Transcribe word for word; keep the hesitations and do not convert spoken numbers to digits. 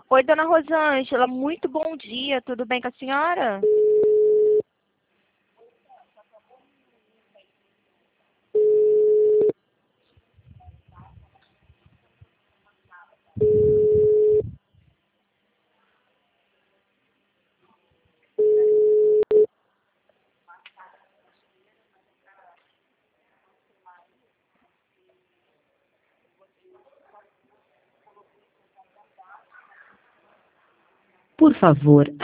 Oi, dona Rosângela, muito bom dia, tudo bem com a senhora? Por favor,